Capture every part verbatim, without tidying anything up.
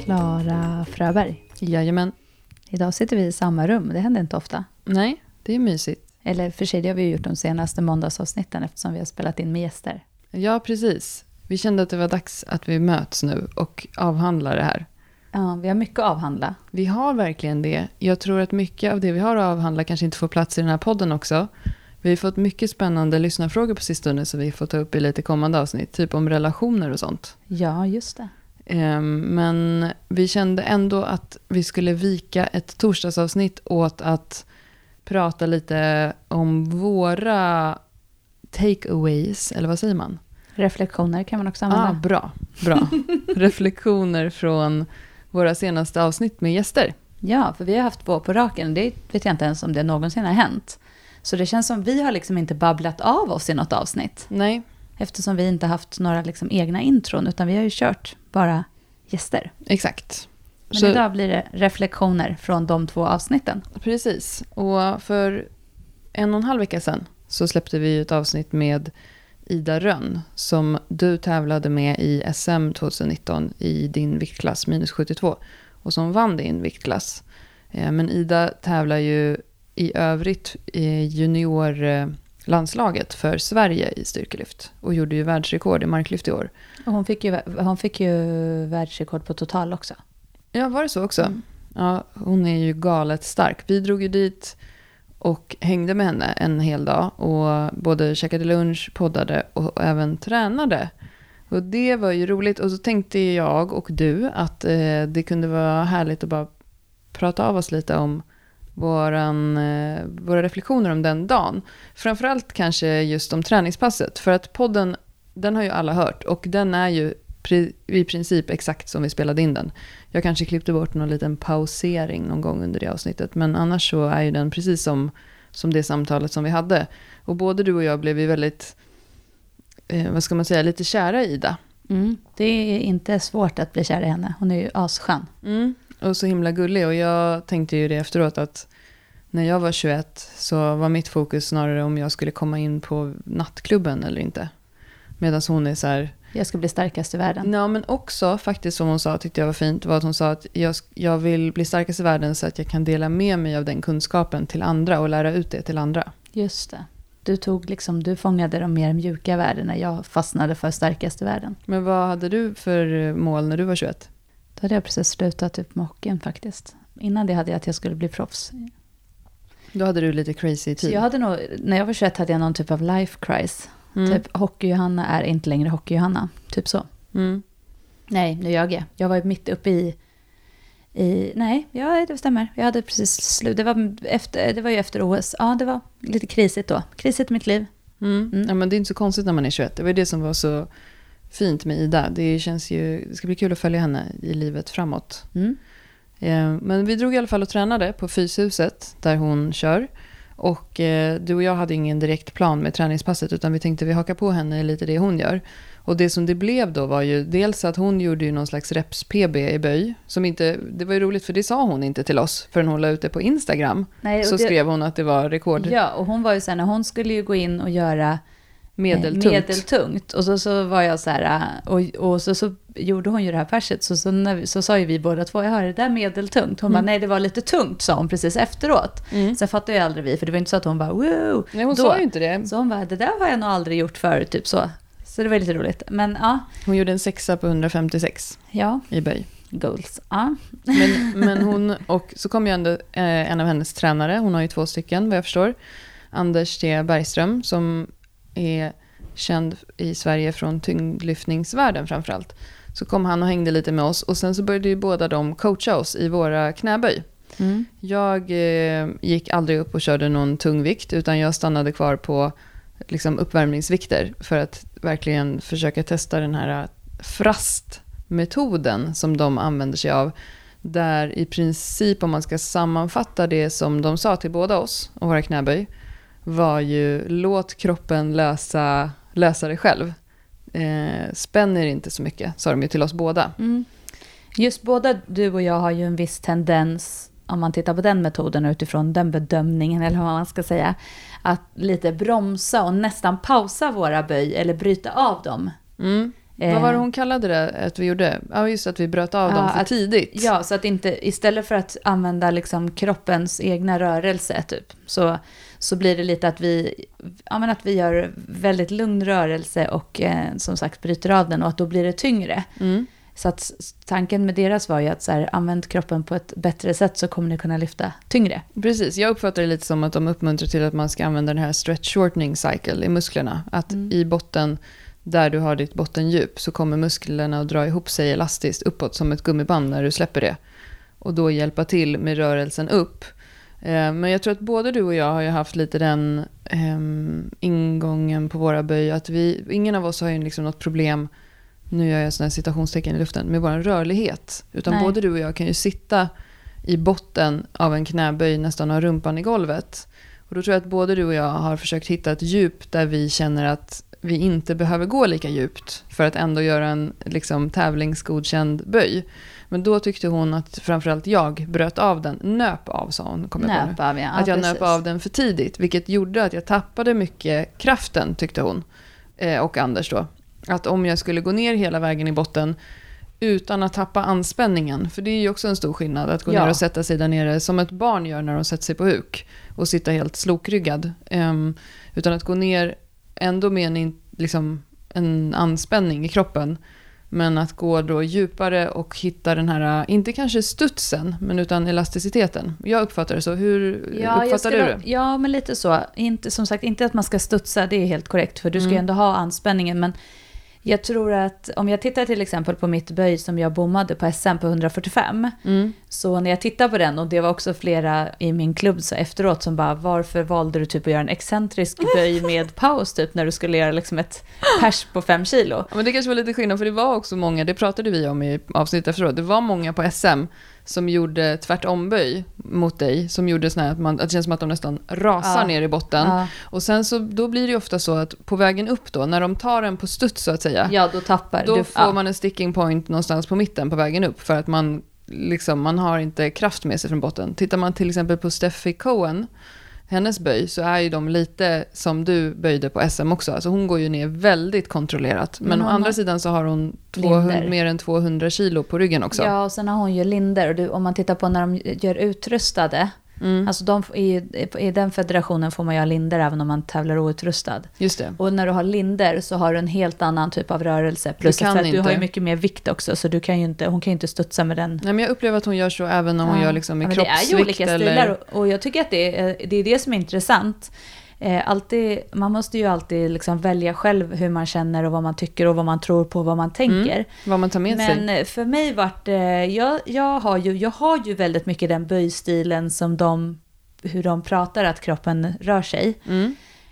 Klara Fröberg. Jajamän. Idag sitter vi i samma rum, det händer inte ofta. Nej, det är mysigt. Eller för sig, det har vi gjort de senaste måndagsavsnitten eftersom vi har spelat in med gäster. Ja, precis. Vi kände att det var dags att vi möts nu och avhandlar det här. Ja, vi har mycket att avhandla. Vi har verkligen det. Jag tror att mycket av det vi har att avhandla kanske inte får plats i den här podden också. Vi har fått mycket spännande lyssnarfrågor på sistone så vi får ta upp i lite kommande avsnitt. Typ om relationer och sånt. Ja, just det. Men vi kände ändå att vi skulle vika ett torsdagsavsnitt åt att prata lite om våra takeaways, eller vad säger man? Reflektioner kan man också använda. Ah, bra, bra. Reflektioner från våra senaste avsnitt med gäster. Ja, för vi har haft två på raken. Det vet jag inte ens om det någonsin har hänt. Så det känns som vi har liksom inte babblat av oss i något avsnitt. Nej. Eftersom vi inte haft några liksom egna intron, utan vi har ju kört bara gäster. Exakt. Men Så, idag blir det reflektioner från de två avsnitten. Precis. Och för en och en halv vecka sedan så släppte vi ett avsnitt med Ida Rönn som du tävlade med i S M tjugonitton i din viktklass minus sjuttiotvå och som vann din viktklass. Men Ida tävlar ju i övrigt i juniorlandslaget för Sverige i styrkelyft och gjorde ju världsrekord i marklyft i år. Och hon fick ju, hon fick ju världsrekord på total också. Ja, var det så också? Mm. Ja, hon är ju galet stark. Vi drog ju dit och hängde med henne en hel dag och både käkade lunch, poddade och även tränade. Och det var ju roligt. Och så tänkte jag och du att eh, det kunde vara härligt att bara prata av oss lite om våran, eh, våra reflektioner om den dagen. Framförallt kanske just om träningspasset. För att podden, den har ju alla hört och den är ju pri- i princip exakt som vi spelade in den. Jag kanske klippte bort någon liten pausering någon gång under det avsnittet. Men annars så är ju den precis som, som det samtalet som vi hade. Och både du och jag blev ju väldigt, eh, vad ska man säga, lite kära i Ida. Mm. Det är inte svårt att bli kär i henne. Hon är ju asskön. Mm. Och så himla gullig. Och jag tänkte ju det efteråt att när jag var tjugoett så var mitt fokus snarare om jag skulle komma in på nattklubben eller inte. Medan hon är så här... Jag ska bli starkast i världen. Ja, men också faktiskt som hon sa, tyckte jag var fint, var att hon sa att jag, jag vill bli starkast i världen så att jag kan dela med mig av den kunskapen till andra och lära ut det till andra. Just det. Du tog liksom, du fångade de mer mjuka värdena. Jag fastnade för starkast i världen. Men vad hade du för mål när du var tjugoett? Då hade jag precis slutat typ med hockeyn faktiskt. Innan det hade jag att jag skulle bli proffs. Då hade du lite crazy tid. Så jag hade nog, när jag var tjugoett hade jag någon typ av life crisis. Mm. Typ Hockey-Johanna är inte längre Hockey-Johanna. Typ så. Mm. Nej, nu ljög jag. Jag var mitt uppe i... i nej, ja, det stämmer. Jag hade precis slut. Det var, efter, det var ju efter O S. Ja, det var lite krisigt då. Krisigt i mitt liv. Mm. Mm. Ja, men det är inte så konstigt när man är tjugoett. Det var det som var så fint med Ida. Det känns ju... Det ska bli kul att följa henne i livet framåt. Mm. Eh, men vi drog i alla fall och tränade på Fyshuset där hon kör. Och eh, du och jag hade ingen direkt plan med träningspasset utan vi tänkte vi hakar på henne lite det hon gör. Och det som det blev då var ju dels att hon gjorde ju någon slags reps-P B i böj. Som inte, det var ju roligt för det sa hon inte till oss förrän hon la ut det på Instagram. Nej, så det, skrev hon att det var rekord. Ja, och hon var ju så här, när hon skulle ju gå in och göra medeltungt. medeltungt. Och så, så var jag så här, och, och så, så gjorde hon ju det här perset. Så, så, när, så sa ju vi båda två, jag hör det där medeltungt. Hon mm. bara, nej det var lite tungt, sa hon precis efteråt. Mm. Sen fattade ju aldrig vi, för det var inte så att hon bara, wow. Nej, hon då. sa ju inte det. Så hon bara, det där har jag nog aldrig gjort förut, typ så. Så det var lite roligt. Men ja. Hon gjorde en sexa på hundrafemtiosex ja. i böj. Goals, ja. Men, men hon, och så kom ju ändå eh, en av hennes tränare, hon har ju två stycken vad jag förstår. Anders T. Bergström som är känd i Sverige från tyngdlyftningsvärlden framförallt. Så kom han och hängde lite med oss och sen så började ju båda de coacha oss i våra knäböj. Mm. Jag eh, gick aldrig upp och körde någon tungvikt utan jag stannade kvar på liksom uppvärmningsvikter för att verkligen försöka testa den här frastmetoden som de använder sig av. Där i princip, om man ska sammanfatta det som de sa till båda oss och våra knäböj, var ju låt kroppen lösa, lösa det själv. Eh, spänner inte så mycket, sa de ju till oss båda. Mm. Just båda du och jag har ju en viss tendens, om man tittar på den metoden utifrån den bedömningen eller vad man ska säga, att lite bromsa och nästan pausa våra böj eller bryta av dem. Mm. Eh, Vad var det hon kallade det att vi gjorde? Ja, just att vi bröt av ja, dem för att, tidigt. Ja, så att inte, istället för att använda liksom kroppens egna rörelse typ, så, så blir det lite att vi, ja, men att vi gör väldigt lugn rörelse och eh, som sagt bryter av den, och att då blir det tyngre. Mm. Så att tanken med deras var ju att så här, använd kroppen på ett bättre sätt så kommer ni kunna lyfta tyngre. Precis, jag uppfattar det lite som att de uppmuntrar till att man ska använda den här stretch shortening cycle i musklerna. Att mm. i botten, där du har ditt bottendjup, så kommer musklerna att dra ihop sig elastiskt uppåt som ett gummiband när du släpper det. Och då hjälpa till med rörelsen upp. Eh, men jag tror att både du och jag har ju haft lite den eh, ingången på våra böj. Att vi, ingen av oss har ju liksom något problem, nu gör jag sådana här citationstecken i luften, med vår rörlighet. Utan Nej. både du och jag kan ju sitta i botten av en knäböj, nästan ha rumpan i golvet. Och då tror jag att både du och jag har försökt hitta ett djup där vi känner att vi inte behöver gå lika djupt för att ändå göra en liksom, tävlingsgodkänd böj. Men då tyckte hon att framförallt jag bröt av den. Nöp av, sa hon. Kom jag nöp av, ja. Att jag ja, nöp av den för tidigt. Vilket gjorde att jag tappade mycket kraften, tyckte hon. Eh, och Anders då. Att om jag skulle gå ner hela vägen i botten utan att tappa anspänningen. För det är ju också en stor skillnad att gå ja. ner och sätta sig där nere som ett barn gör när de sätter sig på huk. Och sitta helt slokryggad. Um, utan att gå ner ändå med en, liksom, en anspänning i kroppen. Men att gå då djupare och hitta den här, inte kanske studsen, men utan elasticiteten. Jag uppfattar det så. Hur ja, uppfattar skulle, du det? Ja, men lite så. Inte, som sagt, inte att man ska studsa, det är helt korrekt. För du ska mm. ju ändå ha anspänningen, men jag tror att om jag tittar till exempel på mitt böj som jag bommade på S M på hundrafyrtiofem. Mm. Så när jag tittar på den, och det var också flera i min klubb så efteråt som bara, varför valde du typ att göra en excentrisk böj med paus typ när du skulle göra liksom ett pers på fem kilo? Ja, men det kanske var lite skillnad, för det var också många, det pratade vi om i avsnitt efteråt, det var många på S M som gjorde tvärtomböj mot dig, som gjorde sån här att, man, att det känns som att de nästan rasar ja. ner i botten. Ja. Och sen så, då blir det ju ofta så att på vägen upp då, när de tar en på studs så att säga, ja, då tappar då du. får ja. man en sticking point någonstans på mitten på vägen upp, för att man liksom, man har inte kraft med sig från botten. Tittar man till exempel på Steffi Cohen, hennes böj, så är ju de lite som du böjde på S M också. Alltså hon går ju ner väldigt kontrollerat. Men, Men å andra har... sidan så har hon tvåhundra, mer än tvåhundra kilo på ryggen också. Ja, och sen har hon ju linder. Och du, om man tittar på när de gör utrustade, mm. alltså de, i, i den federationen får man ju ha linder även om man tävlar outrustad. Just det. Och när du har linder så har du en helt annan typ av rörelse. Plus att du har ju mycket mer vikt också, så du kan ju inte, hon kan ju inte studsa med den. Nej, men jag upplever att hon gör så även när hon ja. gör liksom i ja, kroppsvikt. Det är ju olika eller... stilar, och, och jag tycker att det är, det är det som är intressant. Eh, alltid, man måste ju alltid liksom välja själv hur man känner och vad man tycker och vad man tror på, vad man tänker. Mm, vad man tar med Men sig. Men för mig vart det, jag, jag, har ju, jag har ju väldigt mycket den böjstilen som de, hur de pratar att kroppen rör sig. Mm.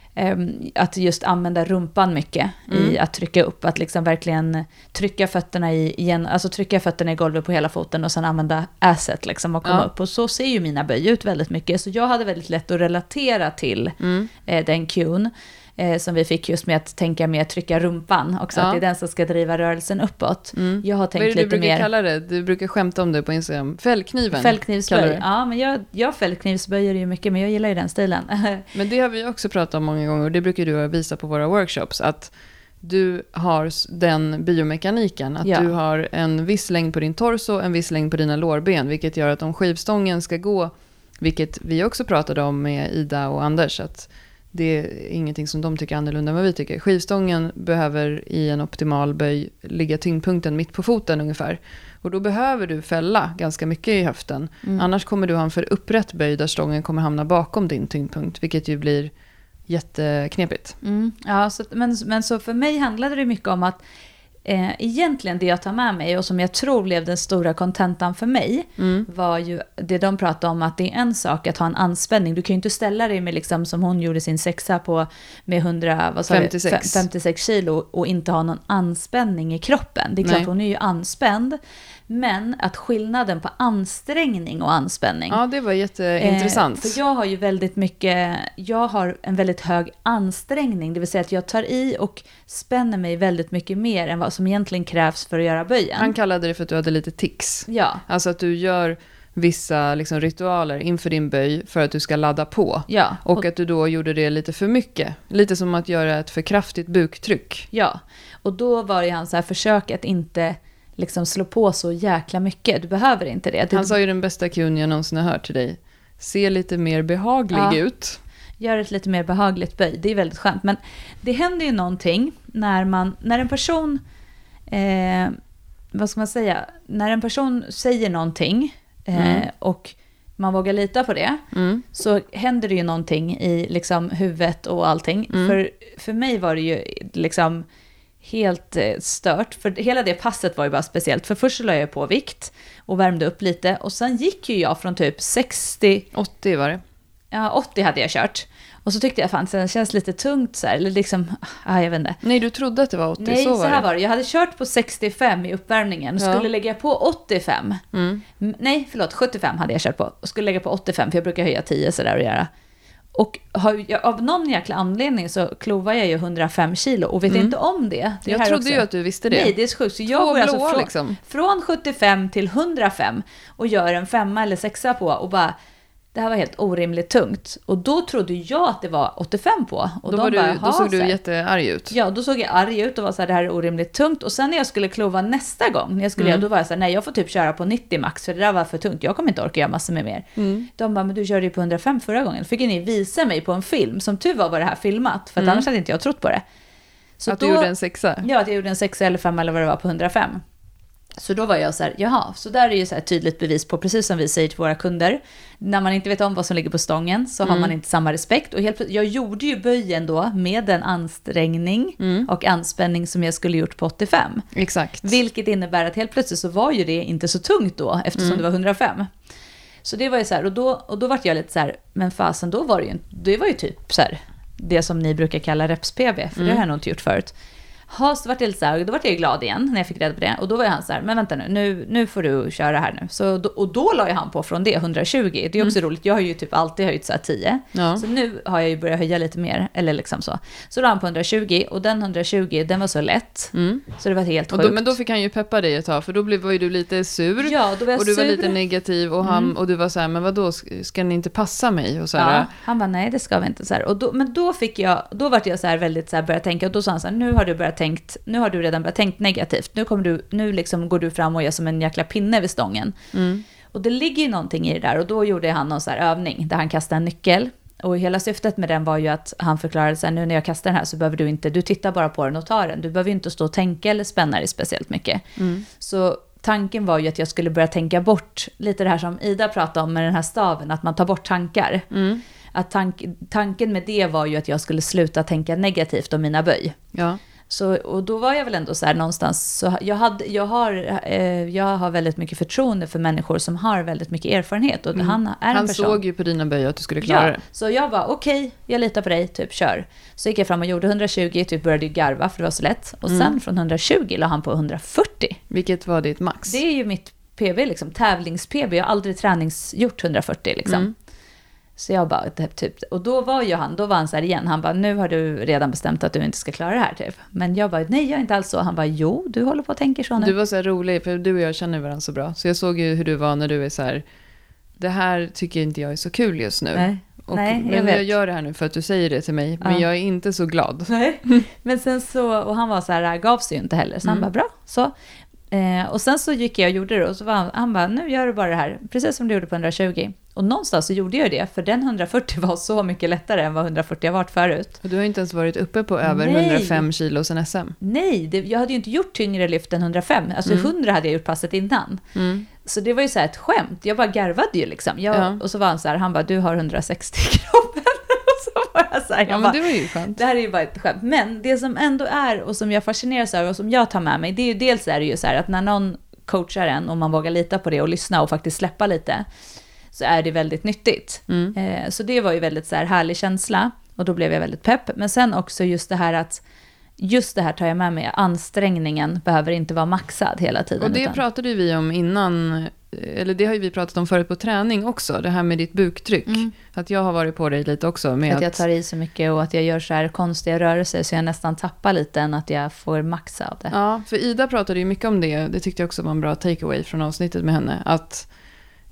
Um, att just använda rumpan mycket mm. i att trycka upp, att liksom verkligen trycka fötterna i igen, alltså trycka fötterna i golvet på hela foten och sen använda asset liksom och komma ja. upp, och så ser ju mina böj ut väldigt mycket, så jag hade väldigt lätt att relatera till mm. eh, den cue'n eh, som vi fick just med att tänka mer trycka rumpan också, ja. att det är den som ska driva rörelsen uppåt. Mm. Jag har tänkt Vad är det lite du brukar mer kalla det? Du brukar skämta om det på Instagram. Fällkniven. Fällknivsböj. Ja, men jag, jag fällknivsböjer ju mycket, men jag gillar ju den stilen. Men det har vi också pratat om många gånger, och det brukar du visa på våra workshops, att du har den biomekaniken, att ja. du har en viss längd på din torso, en viss längd på dina lårben, vilket gör att om skivstången ska gå, vilket vi också pratade om med Ida och Anders, att det är ingenting som de tycker annorlunda än vad vi tycker. Skivstången behöver i en optimal böj ligga tyngdpunkten mitt på foten ungefär. Och då behöver du fälla ganska mycket i höften. Mm. Annars kommer du ha en för upprätt böj där stången kommer hamna bakom din tyngdpunkt, vilket ju blir jätteknepigt. Mm. Ja, så, men, men så för mig handlade det mycket om att Eh, egentligen det jag tar med mig och som jag tror blev den stora kontentan för mig mm. var ju det de pratade om, att det är en sak att ha en anspänning. Du kan ju inte ställa dig med liksom som hon gjorde sin sexa på med hundra, vad sa femtiosex. femtiosex kilo och inte ha någon anspänning i kroppen. Det är klart, Nej. hon är ju anspänd. Men att skillnaden på ansträngning och anspänning. Ja, det var jätteintressant. Eh, för jag har ju väldigt mycket, jag har en väldigt hög ansträngning. Det vill säga att jag tar i och spänner mig väldigt mycket mer än vad som egentligen krävs för att göra böjen. Han kallade det för att du hade lite tics. Ja. Alltså att du gör vissa liksom ritualer inför din böj för att du ska ladda på. Ja. Och, och att du då gjorde det lite för mycket. Lite som att göra ett för kraftigt buktryck. Ja, och då var det han så här, försök att inte liksom slå på så jäkla mycket. Du behöver inte det. Du... Han sa ju den bästa kun jag någonsin har hört till dig. Se lite mer behaglig ja. ut. Gör ett lite mer behagligt böj. Det är väldigt skönt. Men det händer ju någonting när man, när en person, eh, vad ska man säga, när en person säger någonting eh, mm. och man vågar lita på det, mm. så händer det ju någonting i liksom huvudet och allting. Mm. För, för mig var det ju liksom helt eh, stört. För hela det passet var ju bara speciellt. För först så la jag på vikt och värmde upp lite. Och sen gick ju jag från typ sextio... åttio var det. Ja, åttio hade jag kört. Och så tyckte jag fan, det känns lite tungt så här. Eller liksom, ah, jag vet inte. Nej, du trodde att det var åttio, Nej, så var så här det. var det. Jag hade kört på sextiofem i uppvärmningen. Och ja. skulle lägga på åttiofem. Mm. Nej, förlåt, sjuttiofem hade jag kört på. Och skulle lägga på åttiofem, för jag brukar höja tio så där och göra. Och har jag, av någon jäkla anledning så klovar jag ju hundrafem kilo och vet mm. inte om det. det jag trodde också. ju att du visste det. Nej, det är så sjukt. Så jag går alltså från, liksom. från sjuttiofem till hundrafem och gör en femma eller sexa på och bara, det här var helt orimligt tungt. Och då trodde jag att det var åttiofem på. Och då, var du, bara, då såg du jättearg ut. Ja, då såg jag arg ut och var så här, det här är orimligt tungt. Och sen när jag skulle klova nästa gång, när jag skulle mm. göra, då var jag så här, nej jag får typ köra på nittio max, för det där var för tungt. Jag kommer inte orka göra massor med mer. Mm. De bara, men du körde ju på hundrafem förra gången. Fick ni visa mig på en film, som tur var var det här filmat. För att mm. annars hade inte jag trott på det. Så att då, du gjorde en sexa? Ja, att jag gjorde en sexa eller fem eller vad det var på hundrafem. Så då var jag så här, jaha, så där är ju så här tydligt bevis på, precis som vi säger till våra kunder, när man inte vet om vad som ligger på stången så mm. har man inte samma respekt. Och helt, jag gjorde ju böjen då med en ansträngning mm. och anspänning som jag skulle gjort på åttiofem. Exakt. Vilket innebär att helt plötsligt så var ju det inte så tungt då, eftersom mm. det var hundrafem. Så det var ju så här, och då, och då var jag lite så här, men fasen, då var det ju, det var ju typ så här, det som ni brukar kalla reps-P B, för mm. det har jag nog inte gjort förut. Ha, så var det så här, då var jag glad igen när jag fick reda på det. Och då var han så här, men vänta nu, nu, nu får du köra här nu. Så, och då la jag han på från det, hundratjugo. Det är också mm. roligt, jag har ju typ alltid höjt så här tio. Ja. Så nu har jag ju börjat höja lite mer, eller liksom så. Så la han på hundratjugo, och den hundratjugo, den var så lätt. Mm. Så det var helt sjukt. Och då, men då fick han ju peppa dig ett tag, för då blev, var ju du lite sur. Ja, då var jag och du sur. var lite negativ, och, han, mm. och du var så här, men vadå, ska ni inte passa mig? Och så här, ja, han bara, nej det ska vi inte. Så här. Och då, men då fick jag, då var jag så här väldigt så här, började tänka, och då sa han så här, nu har du börjat tänkt, nu har du redan börjat tänkt negativt. Nu kommer du, nu liksom går du fram och gör som en jäkla pinne vid stången. Mm. Och det ligger ju någonting i det där. Och då gjorde han någon så här övning där han kastade en nyckel. Och hela syftet med den var ju att han förklarade så här, nu när jag kastar den här så behöver du inte, du tittar bara på den och tar den. Du behöver inte stå och tänka eller spänna dig speciellt mycket. Mm. Så tanken var ju att jag skulle börja tänka bort lite det här som Ida pratade om med den här staven, att man tar bort tankar. Mm. Att tank, tanken med det var ju att jag skulle sluta tänka negativt om mina böj. Ja. Så, och då var jag väl ändå så här någonstans, så jag, hade, jag, har, eh, jag har väldigt mycket förtroende för människor som har väldigt mycket erfarenhet. Och mm. han är en han person. såg ju på dina böj att du skulle klara ja, det. Så jag var okej, okay, jag litar på dig, typ kör. Så gick jag fram och gjorde hundratjugo, typ började garva för det var så lätt. Och mm. sen från hundratjugo la han på hundrafyrtio. Vilket var ditt max? Det är ju mitt P B, liksom, tävlings-P B. Jag har aldrig träningsgjort hundrafyrtio liksom. Mm. Så jag bara, typ, och då var ju han, då var han så här igen, han bara, nu har du redan bestämt att du inte ska klara det här typ. Men jag bara, nej jag är inte alls så. Han bara, jo, du håller på och tänker så nu. Du var så här rolig, för du och jag känner varandra så bra. Så jag såg ju hur du var när du är så här, det här tycker inte jag är så kul just nu. Nej. Och, nej, jag men vet. jag gör det här nu för att du säger det till mig, ja. Men jag är inte så glad. Nej, men sen så, och han var så här, gav sig ju inte heller. Så mm. han bara, bra, så. Eh, och sen så gick jag och gjorde det, och så var han, han bara, nu gör du bara det här, precis som du gjorde på hundratjugo. Och någonstans så gjorde jag det, för den hundrafyrtio var så mycket lättare än vad hundrafyrtio har varit förut. Och du har inte ens varit uppe på över Nej. hundrafem kilo sen S M. Nej, det, jag hade ju inte gjort tyngre lyft än hundrafem. Alltså mm. hundra hade jag gjort passet innan. Mm. Så det var ju så här ett skämt. Jag bara garvade ju liksom. Jag, ja. Och så var han så här, han bara, du har hundrasextio i kroppen. Och så var jag så här, jag ja, bara, men det var ju skönt. Det här är ju bara ett skämt. Men det som ändå är, och som jag fascineras över och som jag tar med mig, det är ju dels är det ju så här att när någon coachar en och man vågar lita på det och lyssna och faktiskt släppa lite, så är det väldigt nyttigt. Mm. Eh, så det var ju väldigt så här härlig känsla, och då blev jag väldigt pepp. Men sen också just det här att, just det här tar jag med mig, ansträngningen behöver inte vara maxad hela tiden. Och det utan... pratade ju vi om innan, eller det har ju vi pratat om förut på träning också, det här med ditt buktryck. Mm. Att jag har varit på dig lite också. Med att jag tar i så mycket och att jag gör så här konstiga rörelser så jag nästan tappar lite än att jag får maxa av det. Ja, för Ida pratade ju mycket om det. Det tyckte jag också var en bra takeaway från avsnittet med henne. Att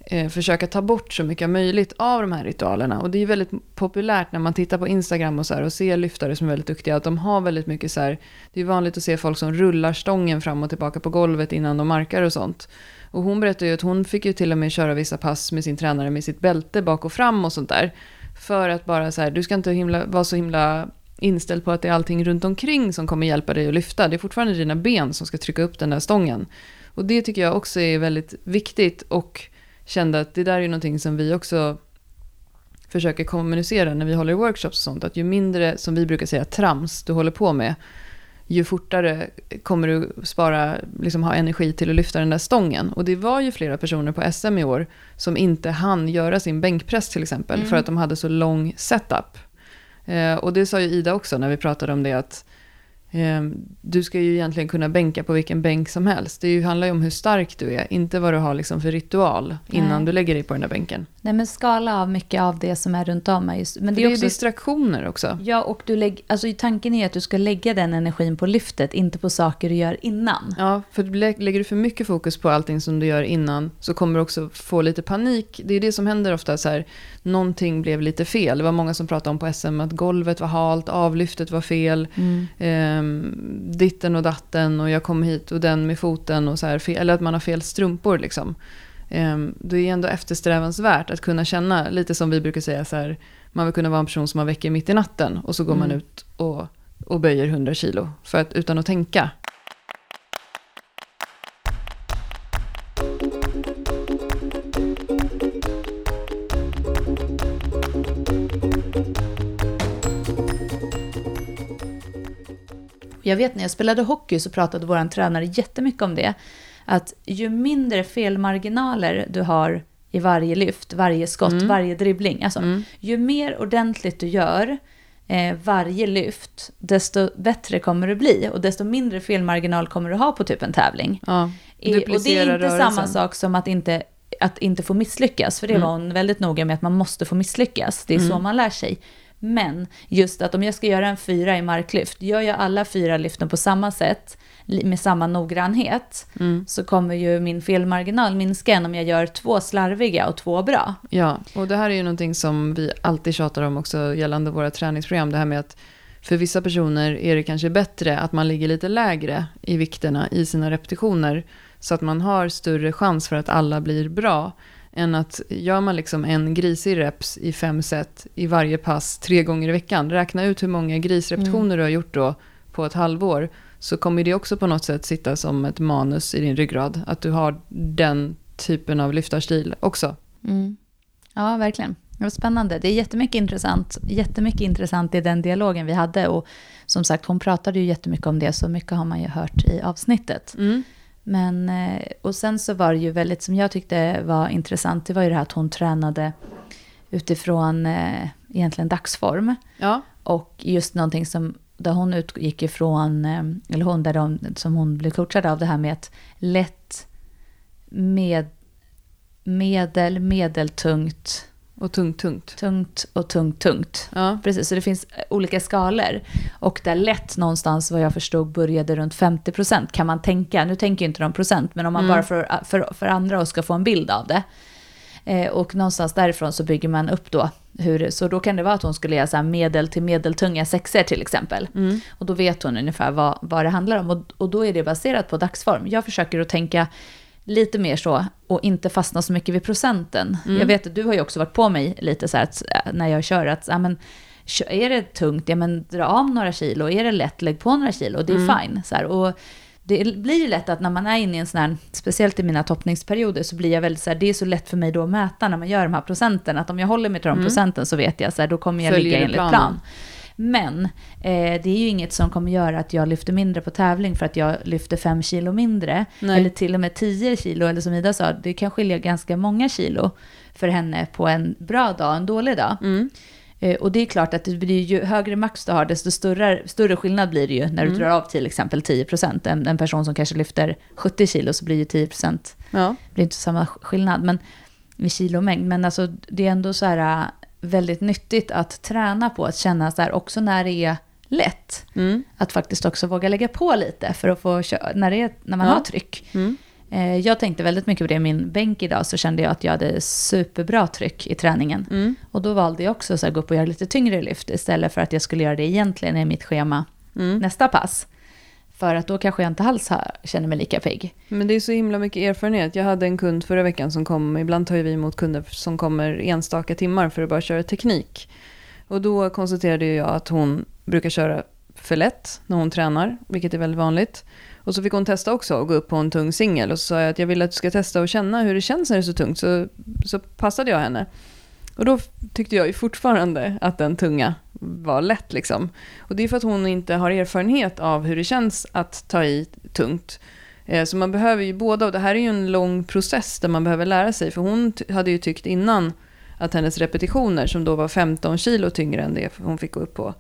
eh, försöka ta bort så mycket möjligt av de här ritualerna. Och det är väldigt populärt när man tittar på Instagram och, så här, och ser lyftare som är väldigt duktiga. Att de har väldigt mycket så här, det är vanligt att se folk som rullar stången fram och tillbaka på golvet innan de markar och sånt. Och hon berättade ju att hon fick ju till och med köra vissa pass med sin tränare med sitt bälte bak och fram och sånt där. För att bara så här, du ska inte himla, vara så himla inställd på att det är allting runt omkring som kommer hjälpa dig att lyfta. Det är fortfarande dina ben som ska trycka upp den där stången. Och det tycker jag också är väldigt viktigt, och kände att det där är någonting som vi också försöker kommunicera när vi håller workshops och sånt. Att ju mindre, som vi brukar säga, trams du håller på med, ju fortare kommer du spara, liksom ha energi till att lyfta den där stången. Och det var ju flera personer på S M i år som inte hann göra sin bänkpress till exempel, mm. för att de hade så lång setup. Eh, och det sa ju Ida också när vi pratade om det, att eh, du ska ju egentligen kunna bänka på vilken bänk som helst. Det ju, handlar ju om hur stark du är, inte vad du har liksom för ritual innan Nej. du lägger dig på den där bänken. Nej, men skala av mycket av det som är runt om mig. Just, men det är, det är också distraktioner också. Ja, och du lägg, alltså, tanken är att du ska lägga den energin på lyftet, inte på saker du gör innan. Ja, för lägger du för mycket fokus på allting som du gör innan, så kommer du också få lite panik. Det är det som händer ofta, så här, någonting blev lite fel. Det var många som pratade om på S M att golvet var halt, avlyftet var fel, mm. eh, ditten och datten, och jag kom hit och den med foten och så här, fel, eller att man har fel strumpor liksom. Det är ändå eftersträvansvärt att kunna känna, lite som vi brukar säga så här, man vill kunna vara en person som man väcker mitt i natten, och så går mm. man ut och, och böjer hundra kilo för att, utan att tänka. Jag vet när jag spelade hockey så pratade våran tränare jättemycket om det. Att ju mindre felmarginaler du har i varje lyft, varje skott, mm. varje dribbling. Alltså, mm. ju mer ordentligt du gör eh, varje lyft, desto bättre kommer det bli. Och desto mindre felmarginal kommer du ha på typ en tävling. Ja, I, och det är inte rörelsen. Samma sak som att inte, att inte få misslyckas. För det mm. var hon väldigt noga med, att man måste få misslyckas. Det är mm. så man lär sig. Men just att om jag ska göra en fyra i marklyft, gör jag alla fyra lyften på samma sätt med samma noggrannhet, mm. så kommer ju min felmarginal minska än om jag gör två slarviga och två bra. Ja, och det här är ju någonting som vi alltid tjatar om också gällande våra träningsprogram. Det här med att för vissa personer är det kanske bättre att man ligger lite lägre i vikterna i sina repetitioner, så att man har större chans för att alla blir bra, än att gör man liksom en grisig reps i fem set i varje pass tre gånger i veckan. Räkna ut hur många grisrepetitioner mm. du har gjort då på ett halvår, så kommer det också på något sätt sitta som ett manus i din ryggrad. Att du har den typen av lyftarstil också. Mm. Ja, verkligen. Det var spännande. Det är jättemycket intressant. Jättemycket intressant i den dialogen vi hade. Och som sagt, hon pratade ju jättemycket om det. Så mycket har man ju hört i avsnittet. Mm. Men, och sen så var det ju väldigt, som jag tyckte var intressant, det var ju det här att hon tränade utifrån eh, egentligen dagsform. Ja. Och just någonting som, där hon utgick ifrån, eh, eller hon där de, som hon blev coachad av, det här med att lätt med, medel, medeltungt och tungt, tungt. Tungt och tungt, tungt. Ja. Precis, så det finns olika skalor. Och där lätt någonstans, vad jag förstod, började runt femtio procent kan man tänka. Nu tänker inte de procent, men om man mm. bara för, för, för andra och ska få en bild av det. Eh, och någonstans därifrån så bygger man upp då. Hur, så då kan det vara att hon skulle göra så här medel till medeltunga sexer till exempel. Mm. Och då vet hon ungefär vad, vad det handlar om. Och, och då är det baserat på dagsform. Jag försöker att tänka lite mer så och inte fastna så mycket vid procenten. Mm. Jag vet att du har ju också varit på mig lite så här att, när jag kör att ja, men, är det tungt, ja men dra av några kilo, är det lätt, lägg på några kilo, det är mm. fine. Så här, och det blir ju lätt att när man är inne i en sån här, speciellt i mina toppningsperioder, så blir jag väldigt så här, det är så lätt för mig då att mäta när man gör de här procenten, att om jag håller mig till de mm. procenten så vet jag så här, då kommer jag Följer ligga enligt plan. Men eh, det är ju inget som kommer göra att jag lyfter mindre på tävling för att jag lyfter fem kilo mindre. Nej. Eller till och med tio kilo, eller som Ida sa, det kan skilja ganska många kilo för henne på en bra dag, en dålig dag. Mm. Eh, och det är klart att det blir ju högre max du har, desto större, större skillnad blir det ju när du mm. drar av till exempel tio procent. En, en person som kanske lyfter sjuttio kilo, så blir ju tio procent. Ja. Blir inte samma skillnad, men i kilomängd. Men alltså det är ändå så här väldigt nyttigt att träna på att känna så här, också när det är lätt, mm. att faktiskt också våga lägga på lite för att få, när, det är, när man ja. har tryck. Mm. Eh, jag tänkte väldigt mycket på det i min bänk idag, så kände jag att jag hade superbra tryck i träningen. Mm. Och då valde jag också att gå upp och göra lite tyngre lyft istället för att jag skulle göra det egentligen i mitt schema mm. nästa pass. För att då kanske jag inte alls känner mig lika pigg. Men det är så himla mycket erfarenhet. Jag hade en kund förra veckan som kom, ibland tar vi emot kunder som kommer enstaka timmar för att bara köra teknik. Och då konstaterade jag att hon brukar köra för lätt när hon tränar, vilket är väldigt vanligt. Och så fick hon testa också att gå upp på en tung singel. Och så sa jag att jag vill att du ska testa och känna hur det känns när det är så tungt. Så, så passade jag henne. Och då tyckte jag ju fortfarande att den tunga var lätt liksom. Och det är för att hon inte har erfarenhet av hur det känns att ta i tungt. Eh, så man behöver ju båda, och det här är ju en lång process där man behöver lära sig. För hon t- hade ju tyckt innan att hennes repetitioner, som då var femton kilo tyngre än det hon fick gå upp på,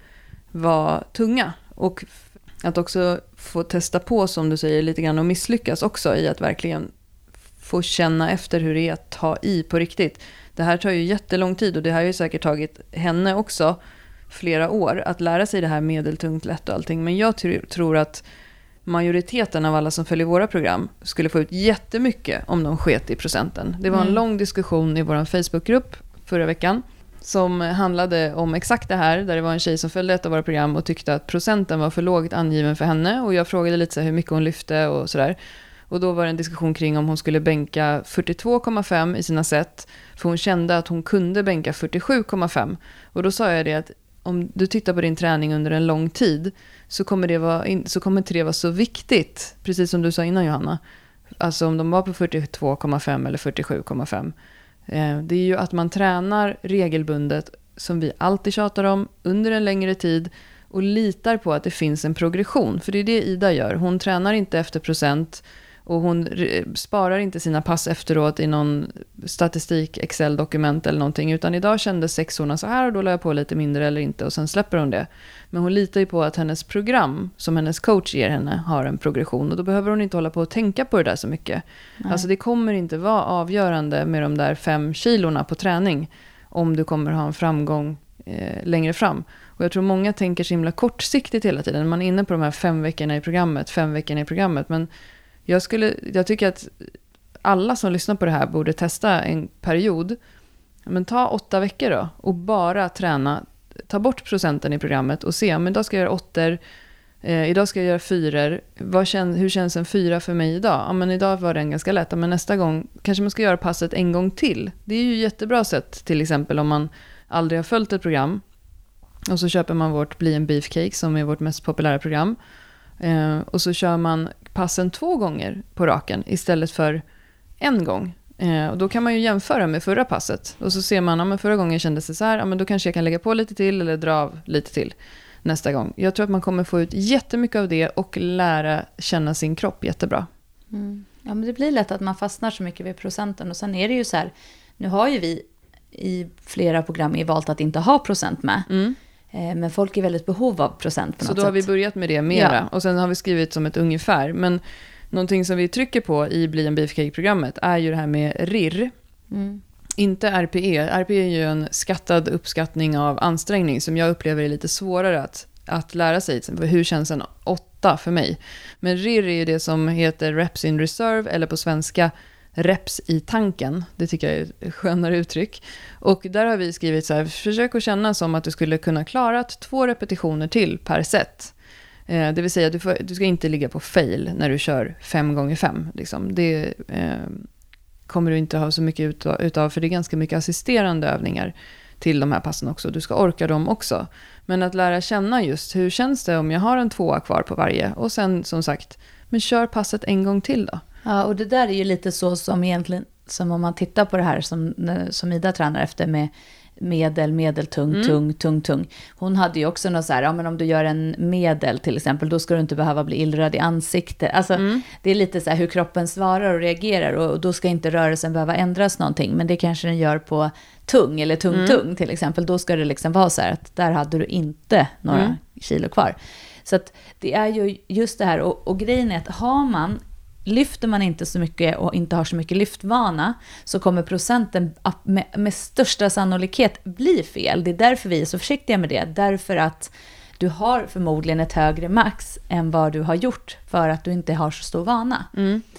var tunga. Och att också få testa på, som du säger, lite grann och misslyckas också i att verkligen få känna efter hur det är att ta i på riktigt. Det här tar ju jättelång tid, och det har ju säkert tagit henne också flera år att lära sig det här medeltungt, lätt och allting. Men jag tr- tror att majoriteten av alla som följer våra program skulle få ut jättemycket om de sket i procenten. Det var en mm. lång diskussion i vår Facebookgrupp förra veckan som handlade om exakt det här, där det var en tjej som följde ett av våra program och tyckte att procenten var för lågt angiven för henne, och jag frågade lite så här hur mycket hon lyfte och sådär. Och då var det en diskussion kring om hon skulle bänka fyrtiotvå komma fem i sina set, för hon kände att hon kunde bänka fyrtiosju komma fem. Och då sa jag det att om du tittar på din träning under en lång tid så kommer det vara, så kommer inte det vara så viktigt, precis som du sa innan, Johanna. Alltså om de var på fyrtiotvå komma fem eller fyrtiosju komma fem. Eh, det är ju att man tränar regelbundet, som vi alltid tjatar om, under en längre tid och litar på att det finns en progression. För det är det Ida gör. Hon tränar inte efter procent. Och hon sparar inte sina pass efteråt i någon statistik, Excel-dokument eller någonting. Utan idag kände sexorna så här, och då la jag på lite mindre eller inte. Och sen släpper hon det. Men hon litar ju på att hennes program, som hennes coach ger henne, har en progression. Och då behöver hon inte hålla på och tänka på det där så mycket. Nej. Alltså det kommer inte vara avgörande med de där fem kilorna på träning. Om du kommer ha en framgång eh, längre fram. Och jag tror många tänker så himla kortsiktigt hela tiden. Man är inne på de här fem veckorna i programmet, fem veckorna i programmet. Men Jag, skulle, jag tycker att alla som lyssnar på det här borde testa en period. Men ta åtta veckor då och bara träna. Ta bort procenten i programmet och se. Men idag ska jag göra åttor. Eh, idag ska jag göra fyror. Vad kän, hur känns en fyra för mig idag? Ja, men idag var den ganska lätt. Men nästa gång kanske man ska göra passet en gång till. Det är ju jättebra sätt. Till exempel om man aldrig har följt ett program. Och så köper man vårt Bli en Beefcake, som är vårt mest populära program. Eh, och så kör man passen två gånger på raken istället för en gång. Eh, och då kan man ju jämföra med förra passet. Och så ser man, ja men förra gången kändes det så här, ja men då kanske jag kan lägga på lite till eller dra av lite till nästa gång. Jag tror att man kommer få ut jättemycket av det och lära känna sin kropp jättebra. Mm. Ja, men det blir lätt att man fastnar så mycket vid procenten. Och sen är det ju så här, nu har ju vi i flera program valt att inte ha procent med. Mm. Men folk är väldigt behov av procent på något sätt. Så då har vi börjat med det mera. Ja. Och sen har vi skrivit som ett ungefär. Men någonting som vi trycker på i Bli en Beefcake-programmet är ju det här med R I R. Mm. Inte R P E. R P E är ju en skattad uppskattning av ansträngning som jag upplever är lite svårare att, att lära sig. Hur känns en åtta för mig? Men R I R är ju det som heter Reps in Reserve, eller på svenska reps i tanken. Det tycker jag är ett skönare uttryck. Och där har vi skrivit så här: försök att känna som att du skulle kunna klara två repetitioner till per set. Eh, det vill säga, du, får, du ska inte ligga på fail när du kör fem gånger fem. Liksom. Det eh, kommer du inte ha så mycket utav, utav, för det är ganska mycket assisterande övningar till de här passen också. Du ska orka dem också. Men att lära känna just, hur känns det om jag har en tvåa kvar på varje? Och sen som sagt, men kör passet en gång till då. Ja, och det där är ju lite så som egentligen, som om man tittar på det här som, som Ida tränar efter med medel, medeltung, mm. tung, tung, tung. Hon hade ju också något så här, ja men om du gör en medel till exempel, då ska du inte behöva bli illröd i ansiktet. Alltså mm. det är lite så här hur kroppen svarar och reagerar, och, och då ska inte rörelsen behöva ändras någonting. Men det kanske den gör på tung eller tung, mm. tung till exempel. Då ska det liksom vara så här att där hade du inte några mm. kilo kvar. Så att det är ju just det här, och, och grejen är att har man lyfter man inte så mycket och inte har så mycket lyftvana, så kommer procenten med, med största sannolikhet bli fel. Det är därför vi är så försiktiga med det. Därför att du har förmodligen ett högre max än vad du har gjort, för att du inte har så stor vana. Mm.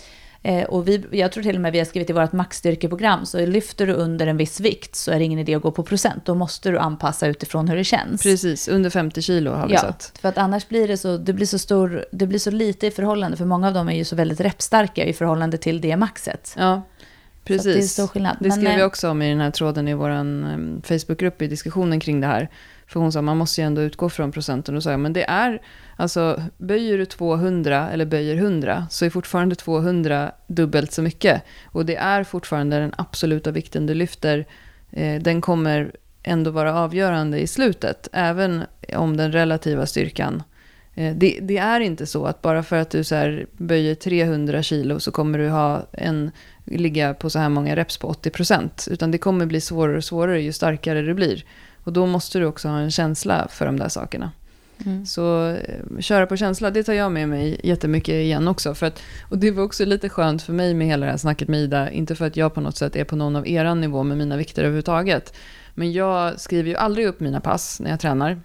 Eh, och vi, jag tror till och med vi har skrivit i vårt maxstyrkeprogram, så lyfter du under en viss vikt så är det ingen idé att gå på procent. Då måste du anpassa utifrån hur det känns. Precis, under femtio kilo har vi ja, satt. För att annars blir det så, det blir så stor, det blir så lite i förhållande, för många av dem är ju så väldigt repstarka i förhållande till det maxet. Ja, precis. Så det är stor skillnad. Det skrev Men, vi också om i den här tråden i vår um, Facebookgrupp i diskussionen kring det här. För hon sa, man måste ju ändå utgå från procenten. Och sa jag, men det är, alltså böjer du tvåhundra eller böjer hundra så är fortfarande tvåhundra dubbelt så mycket. Och det är fortfarande den absoluta vikten du lyfter. Eh, den kommer ändå vara avgörande i slutet, även om den relativa styrkan. Eh, det, det är inte så att bara för att du så här böjer trehundra kilo så kommer du ha en, ligga på så här många reps på åttio procent. Utan det kommer bli svårare och svårare ju starkare det blir. Och då måste du också ha en känsla för de där sakerna. Mm. Så eh, köra på känsla, det tar jag med mig jättemycket igen också. För att, och det var också lite skönt för mig med hela det här snacket med Ida. Inte för att jag på något sätt är på någon av era nivå med mina vikter överhuvudtaget. Men jag skriver ju aldrig upp mina pass när jag tränar.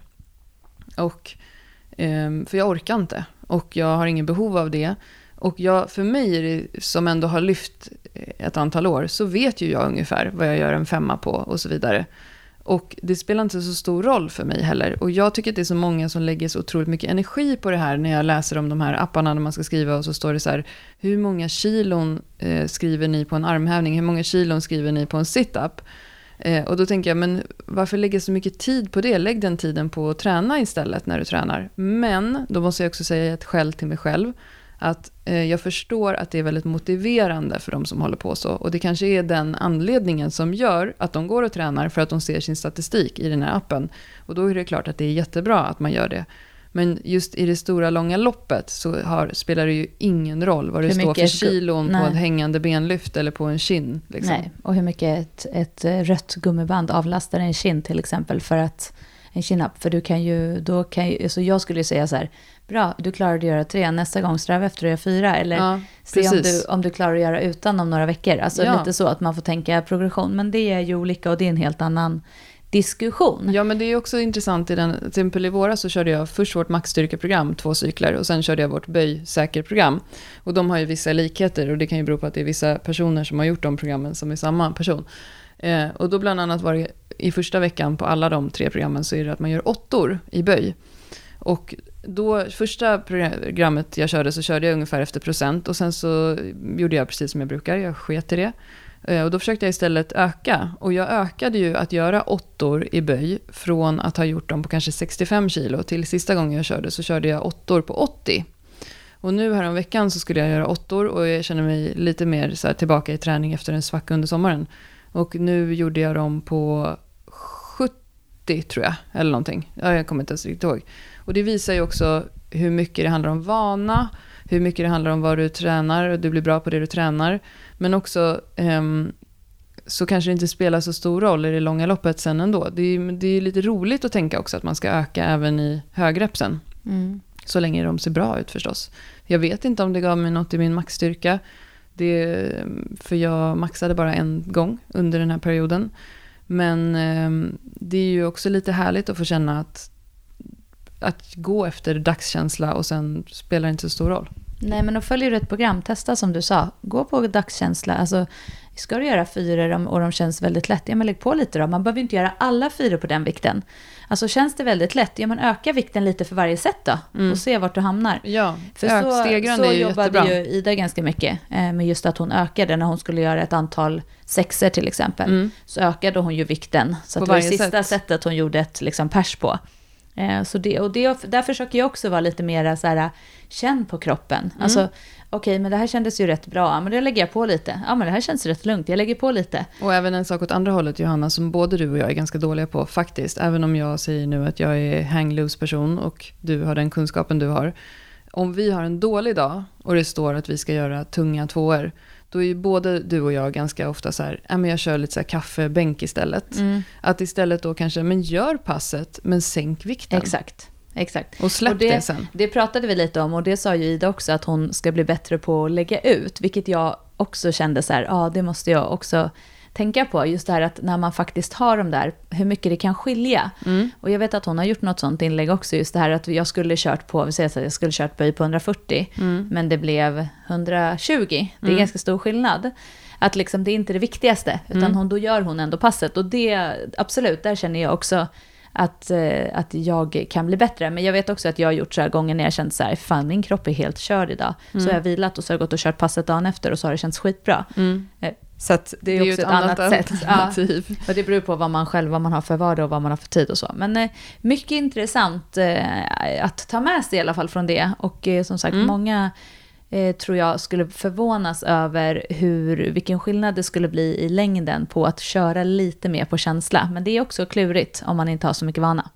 Och, eh, för jag orkar inte. Och jag har ingen behov av det. Och jag, för mig är det, som ändå har lyft ett antal år, så vet ju jag ungefär vad jag gör en femma på och så vidare. Och det spelar inte så stor roll för mig heller. Och jag tycker att det är så många som lägger så otroligt mycket energi på det här när jag läser om de här apparna när man ska skriva. Och så står det så här, hur många kilon eh, skriver ni på en armhävning? Hur många kilon skriver ni på en sit-up? Eh, och då tänker jag, men varför lägga så mycket tid på det? Lägg den tiden på att träna istället när du tränar. Men då måste jag också säga ett skäll till mig själv. Att eh, jag förstår att det är väldigt motiverande för de som håller på så. Och det kanske är den anledningen som gör att de går och tränar, för att de ser sin statistik i den här appen. Och då är det klart att det är jättebra att man gör det. Men just i det stora långa loppet så har, spelar det ju ingen roll vad det står för kilon nej. På ett hängande benlyft eller på en kin. Liksom. Nej, och hur mycket ett, ett rött gummiband avlastar en kin till exempel för att en chin-up. För du kan ju, då kan ju, så jag skulle säga så här, bra, du klarar att göra tre, nästa gång sträva efter att göra fyra. Eller ja, se om du, om du klarar att göra utan om några veckor. Alltså ja. Lite så att man får tänka progression. Men det är ju olika och det är en helt annan diskussion. Ja, men det är också intressant. I den, till exempel i våra så körde jag först vårt maxstyrkeprogram, två cykler. Och sen körde jag vårt böjsäkerprogram. Och de har ju vissa likheter. Och det kan ju bero på att det är vissa personer som har gjort de programmen som är samma person. Eh, och då bland annat var det i första veckan på alla de tre programmen så är det att man gör åttor i böj. Och då första programmet jag körde så körde jag ungefär efter procent. Och sen så gjorde jag precis som jag brukar, jag sket i det. Och då försökte jag istället öka. Och jag ökade ju att göra åttor i böj från att ha gjort dem på kanske sextiofem kilo. Till sista gången jag körde så körde jag åttor på åttio. Och nu här om veckan så skulle jag göra åttor. Och jag känner mig lite mer så här tillbaka i träning efter en svacka under sommaren. Och nu gjorde jag dem på sjuttio tror jag. Eller någonting. Ja, jag kommer inte ens riktigt ihåg. Och det visar ju också hur mycket det handlar om vana. Hur mycket det handlar om vad du tränar. Och du blir bra på det du tränar. Men också um, så kanske det inte spelar så stor roll i det långa loppet sen ändå. Det är, det är lite roligt att tänka också att man ska öka även i högrepsen. Mm. Så länge de ser bra ut förstås. Jag vet inte om det gav mig något i min maxstyrka. Det, för jag maxade bara en gång under den här perioden. Men um, det är ju också lite härligt att få känna att, att gå efter dagskänsla och sen spelar det inte så stor roll. Nej, men då följer du ett program. Testa som du sa. Gå på dagskänsla. Alltså, ska du göra fyra och de känns väldigt lätt, ja men lägg på lite då. Man behöver inte göra alla fyra på den vikten. Alltså känns det väldigt lätt, ja men öka vikten lite för varje sätt då. Mm. Och se vart du hamnar. Ja, för så, så jobbade ju Ida ganska mycket eh, med just att hon ökade när hon skulle göra ett antal sexer till exempel. Mm. Så ökade hon ju vikten. Så att det var det sista sätt. sättet hon gjorde ett liksom, pers på. Så det, och det, där försöker jag också vara lite mer så här, känn på kroppen. Mm. Alltså, okej, okay, men det här kändes ju rätt bra. Men det lägger jag på lite. Ja, men det här känns rätt lugnt. Jag lägger på lite. Och även en sak åt andra hållet, Johanna, som både du och jag är ganska dåliga på faktiskt. Även om jag säger nu att jag är hang loose person och du har den kunskapen du har. Om vi har en dålig dag och det står att vi ska göra tunga tvåor, då är ju både du och jag ganska ofta så här, ja men jag kör lite så här kaffebänk istället. Mm. Att istället då kanske, men gör passet, men sänk vikten. Exakt, exakt. Och släpp och det, det sen. Det pratade vi lite om och det sa ju Ida också att hon ska bli bättre på att lägga ut. Vilket jag också kände så här, ja det måste jag också tänka på. Just det här att när man faktiskt har de där, hur mycket det kan skilja. Mm. Och jag vet att hon har gjort något sånt inlägg också. Just det här att jag skulle kört på, vi säger att jag skulle kört böj på hundrafyrtio. Mm. Men det blev hundratjugo. Det är mm. ganska stor skillnad. Att liksom, det är inte det viktigaste. Utan mm. hon, då gör hon ändå passet. Och det, absolut, där känner jag också att, att jag kan bli bättre. Men jag vet också att jag har gjort så här gånger när jag känt så här, fan min kropp är helt körd idag. Mm. Så jag har vilat och så har jag gått och kört passet dagen efter och så har det känts skitbra. Mm. Så att det är, det är också ett, ett annat, annat sätt. Ja. Och det beror på vad man själv, vad man har för vardag och vad man har för tid och så. Men eh, mycket intressant eh, att ta med sig i alla fall från det. Och eh, som sagt, mm. många eh, tror jag skulle förvånas över hur, vilken skillnad det skulle bli i längden på att köra lite mer på känsla. Men det är också klurigt om man inte har så mycket vana.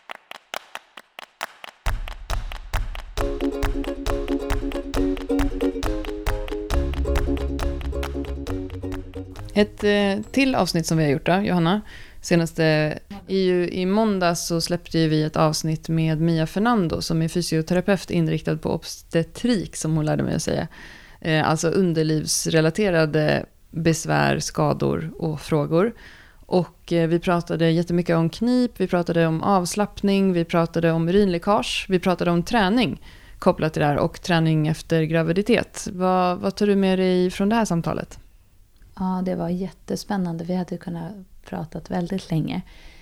Ett eh, till avsnitt som vi har gjort då, Johanna. Senaste, i, i måndag så släppte vi ett avsnitt med Mia Fernando som är fysioterapeut inriktad på obstetrik, som hon lärde mig att säga. Eh, alltså underlivsrelaterade besvär, skador och frågor. Och eh, vi pratade jättemycket om knip, vi pratade om avslappning, vi pratade om urinläckage, vi pratade om träning kopplat till det här och träning efter graviditet. Vad, vad tar du med dig från det här samtalet? Ja, det var jättespännande. Vi hade kunnat pratat väldigt länge.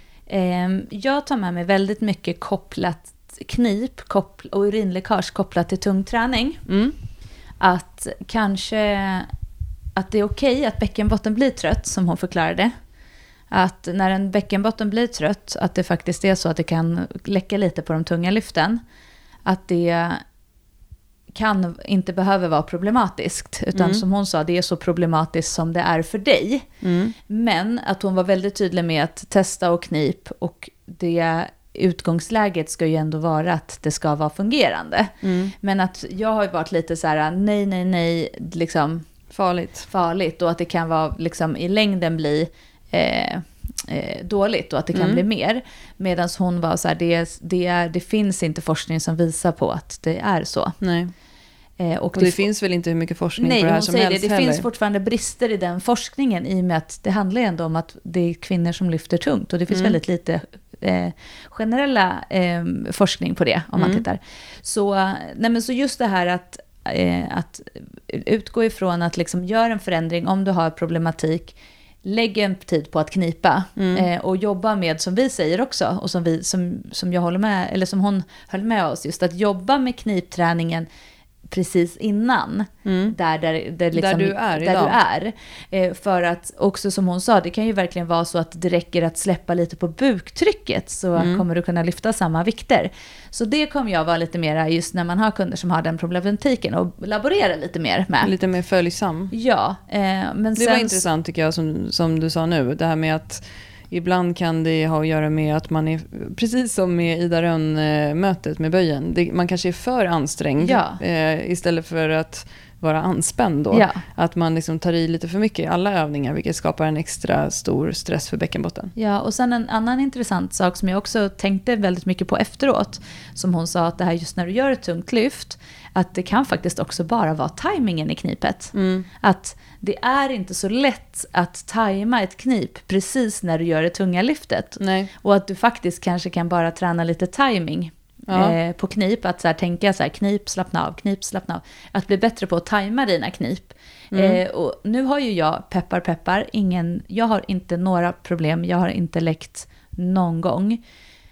Jag tar med mig väldigt mycket kopplat knip koppl- och urinläckage kopplat till tung träning. Mm. Att kanske att det är okej att bäckenbotten blir trött, som hon förklarade. Att när en bäckenbotten blir trött, att det faktiskt är så att det kan läcka lite på de tunga lyften. Att det kan inte behöver vara problematiskt, utan mm. som hon sa, det är så problematiskt som det är för dig. Mm. Men att hon var väldigt tydlig med att testa och knip, och det utgångsläget ska ju ändå vara att det ska vara fungerande. Mm. Men att jag har ju varit lite så här, nej, nej, nej, liksom farligt. Farligt, och att det kan vara liksom i längden bli eh, eh, dåligt, och att det kan mm. bli mer. Medan hon var så här, det, det, är, det finns inte forskning som visar på att det är så. Nej. Eh, och, och det, det finns väl inte hur mycket forskning nej, på det här som helst det. Det heller. Finns fortfarande brister i den forskningen, i och med att det handlar ändå om att det är kvinnor som lyfter tungt, och det finns mm. väldigt lite eh, generella eh, forskning på det, om mm. man tittar. Så, nej, men så just det här att, eh, att utgå ifrån att liksom göra en förändring om du har problematik. Lägg en tid på att knipa mm. eh, och jobba med, som vi säger också, och som, vi, som, som jag håller med, eller som hon höll med oss, just att jobba med knipträningen precis innan, mm. där, där, där, liksom, där du är där idag. Du är. Eh, för att också, som hon sa, det kan ju verkligen vara så att det räcker att släppa lite på buktrycket, så mm. kommer du kunna lyfta samma vikter. Så det kommer jag vara lite mer just när man har kunder som har den problematiken, och laborera lite mer med. Lite mer följsam. Ja. Eh, men det sen... var intressant tycker jag, som, som du sa nu. Det här med att ibland kan det ha att göra med att man är, precis som med Ida Rönn-mötet med böjen, det, man kanske är för ansträngd ja. eh, istället för att vara anspänd då. Ja. Att man liksom tar i lite för mycket i alla övningar, vilket skapar en extra stor stress för bäckenbotten. Ja, och sen en annan intressant sak som jag också tänkte väldigt mycket på efteråt, som hon sa, att det här just när du gör ett tungt lyft, att det kan faktiskt också bara vara tajmingen i knipet. Mm. Att det är inte så lätt att tajma ett knip precis när du gör det tunga lyftet. Nej. Och att du faktiskt kanske kan bara träna lite tajming ja. eh, på knip. Att så här, tänka så här, knip, slappna av, knip, slappna av. Att bli bättre på att tajma dina knip. Mm. Eh, och nu har ju jag, peppar, peppar, ingen, jag har inte några problem. Jag har inte läckt någon gång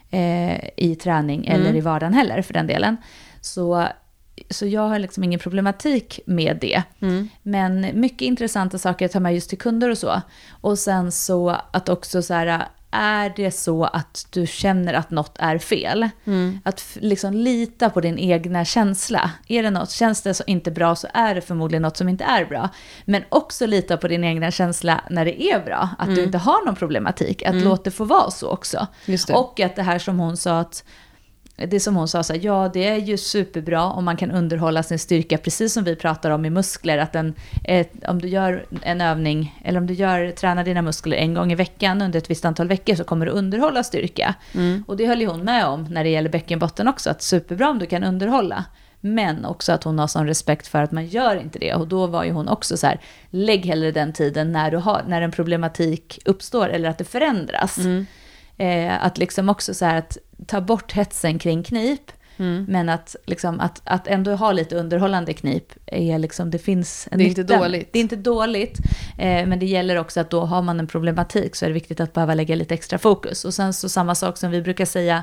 eh, i träning eller mm. i vardagen heller, för den delen. Så... Så jag har liksom ingen problematik med det. Mm. Men mycket intressanta saker att ta med just till kunder och så. Och sen så att också så här, är det så att du känner att något är fel? Mm. Att liksom lita på din egna känsla. Är det något, känns det så inte bra, så är det förmodligen något som inte är bra. Men också lita på din egna känsla när det är bra. Att mm. du inte har någon problematik. Att mm. låta det få vara så också. Just det. Och att det här som hon sa, att det som hon sa, så här, ja det är ju superbra om man kan underhålla sin styrka, precis som vi pratar om i muskler, att en, ett, om du gör en övning, eller om du gör, tränar dina muskler en gång i veckan under ett visst antal veckor, så kommer du underhålla styrka. Mm. Och det höll ju hon med om när det gäller bäckenbotten också, att superbra om du kan underhålla. Men också att hon har sån respekt för att man gör inte det. Och då var ju hon också så här, lägg hellre den tiden när, du har, när en problematik uppstår eller att det förändras. Mm. Eh, att liksom också så här att ta bort hetsen kring knip. Mm. Men att, liksom, att, att ändå ha lite underhållande knip är liksom, det finns en det är nytta. inte dåligt. Det är inte dåligt, eh, men det gäller också att då har man en problematik så är det viktigt att behöva lägga lite extra fokus. Och sen så samma sak som vi brukar säga,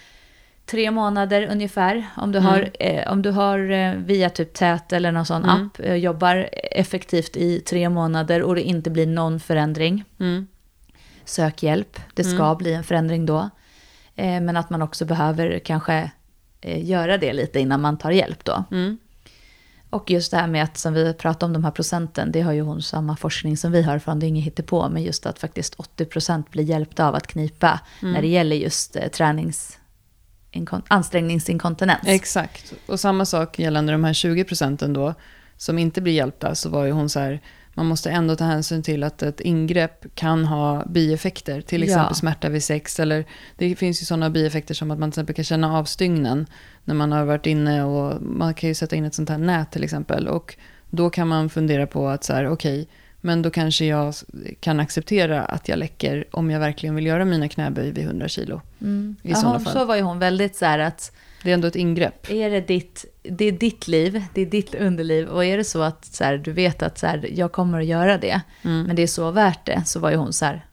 tre månader ungefär, om du mm. har, eh, om du har eh, via typ Tät eller någon sån mm. app, eh, jobbar effektivt i tre månader och det inte blir någon förändring. Mm. Sök hjälp, det ska mm. bli en förändring då. Eh, men att man också behöver kanske göra det lite innan man tar hjälp då. Mm. Och just det här med att, som vi pratar om de här procenten, det har ju hon samma forskning som vi har från, det är inget hittepå, men just att faktiskt åttio procent blir hjälpta av att knipa mm. när det gäller just eh, tränings inkon- ansträngningsinkontinens. Exakt, och samma sak gällande de här tjugo procenten då som inte blir hjälpta, så var ju hon så här, man måste ändå ta hänsyn till att ett ingrepp kan ha bieffekter. Till exempel ja. smärta vid sex. Eller det finns ju sådana bieffekter som att man till exempel kan känna avstygnen när man har varit inne. Och man kan ju sätta in ett sånt här nät till exempel. Och då kan man fundera på att så här, okej, okay, men då kanske jag kan acceptera att jag läcker om jag verkligen vill göra mina knäböj vid hundra kilo. Mm. I ja, fall. Så var ju hon väldigt så här att det är ändå ett ingrepp. Är det, ditt, det är ditt liv, det är ditt underliv. Och är det så att så här, du vet att så här, jag kommer att göra det, mm. men det är så värt det, så var ju hon så här,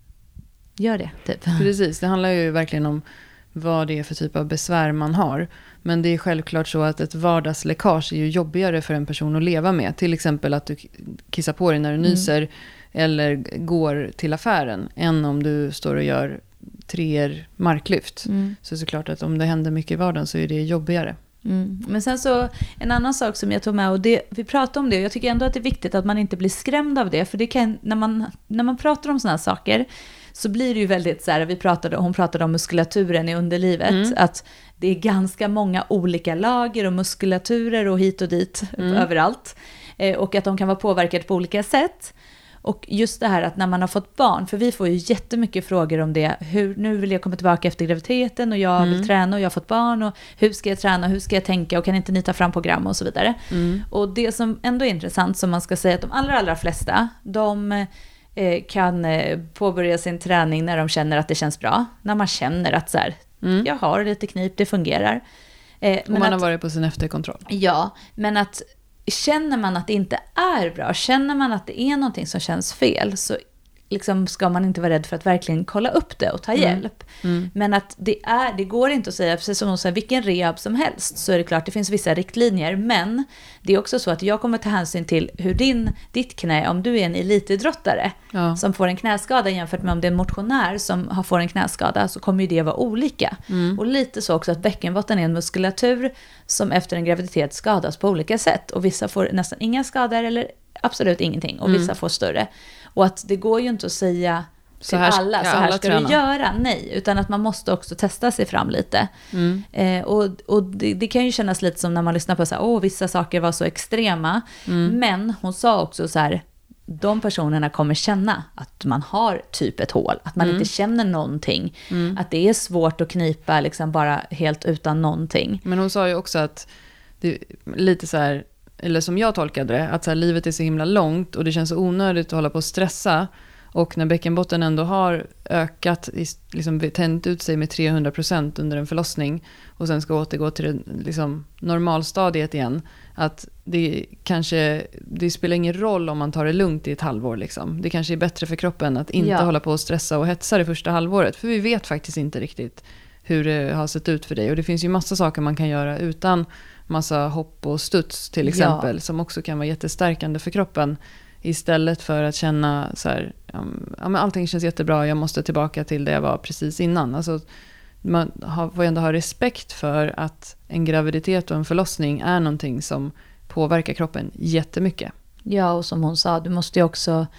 gör det typ. Precis, det handlar ju verkligen om vad det är för typ av besvär man har. Men det är självklart så att ett vardagsläckage är ju jobbigare för en person att leva med. Till exempel att du kissar på dig när du nyser mm. eller går till affären, än om du står och gör treer marklyft. Mm. Så såklart att om det händer mycket i vardagen så är det jobbigare. Mm. Men sen så, en annan sak som jag tog med, och det, vi pratade om det, och jag tycker ändå att det är viktigt att man inte blir skrämd av det, för det kan, när man, när man pratar om såna här saker så blir det ju väldigt så här, vi pratade, hon pratade om muskulaturen i underlivet, mm. att det är ganska många olika lager och muskulaturer och hit och dit mm. överallt, eh, och att de kan vara påverkade på olika sätt. Och just det här att när man har fått barn, för vi får ju jättemycket frågor om det, hur, nu vill jag komma tillbaka efter graviditeten och jag vill mm. träna och jag har fått barn, och hur ska jag träna, hur ska jag tänka och kan inte ni ta fram program och så vidare. Mm. Och det som ändå är intressant, som man ska säga, att de allra allra flesta, de eh, kan eh, påbörja sin träning när de känner att det känns bra, när man känner att så här, mm. jag har lite knip, det fungerar. Eh, och man att, har varit på sin efterkontroll. Ja, men att känner man att det inte är bra, känner man att det är någonting som känns fel, så liksom ska man inte vara rädd för att verkligen kolla upp det och ta mm. hjälp. Mm. Men att det, är, det går inte att säga, precis som hon säger, vilken rehab som helst, så är det klart det finns vissa riktlinjer, men det är också så att jag kommer ta hänsyn till hur din, ditt knä, om du är en elitidrottare ja. som får en knäskada jämfört med om det är en motionär som har, får en knäskada, så kommer ju det vara olika. Mm. Och lite så också att bäckenbotten är en muskulatur som efter en graviditet skadas på olika sätt, och vissa får nästan inga skador eller absolut ingenting, och vissa mm. får större. Och att det går ju inte att säga till här, alla, så här alla ska träna. Du göra. Nej, utan att man måste också testa sig fram lite. Mm. Eh, och och det, det kan ju kännas lite som när man lyssnar på så här, åh, vissa saker var så extrema. Mm. Men hon sa också så här, de personerna kommer känna att man har typ ett hål. Att man mm. inte känner någonting. Mm. Att det är svårt att knipa liksom bara helt utan någonting. Men hon sa ju också att det lite så här, eller som jag tolkade det, att så här, livet är så himla långt och det känns så onödigt att hålla på och stressa. Och när bäckenbotten ändå har ökat, liksom tänt ut sig med trehundra procent under en förlossning och sen ska återgå till det liksom, normalstadiet igen, att det kanske, det spelar ingen roll om man tar det lugnt i ett halvår. Liksom. Det kanske är bättre för kroppen att inte ja. hålla på och stressa och hetsa det första halvåret, för vi vet faktiskt inte riktigt hur det har sett ut för dig. Och det finns ju massa saker man kan göra utan massa hopp och studs till exempel, ja. som också kan vara jättestärkande för kroppen, istället för att känna så här, ja, men allting känns jättebra, jag måste tillbaka till det jag var precis innan. Alltså, man har, får ändå ha respekt för att en graviditet och en förlossning är någonting som påverkar kroppen jättemycket. Ja, och som hon sa, du måste ju också